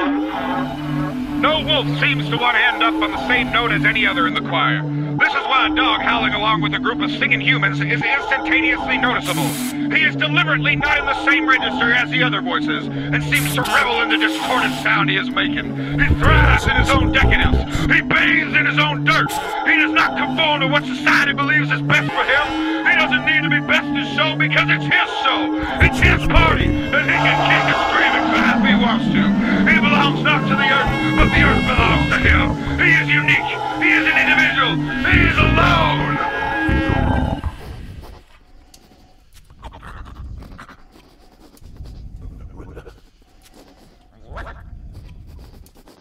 No wolf seems to want to end up on the same note as any other in the choir. This is why a dog howling along with a group of singing humans is instantaneously noticeable. He is deliberately not in the same register as the other voices, and seems to revel in the distorted sound he is making. He thrives in his own decadence. He bathes in his own dirt. He does not conform to what society believes is best for him. He doesn't need to be best in show because it's his show. It's his party, and he can kick and scream and clap if he wants to. He belongs not to the earth, but the earth belongs to him. He is unique. He is an individual. He is alone.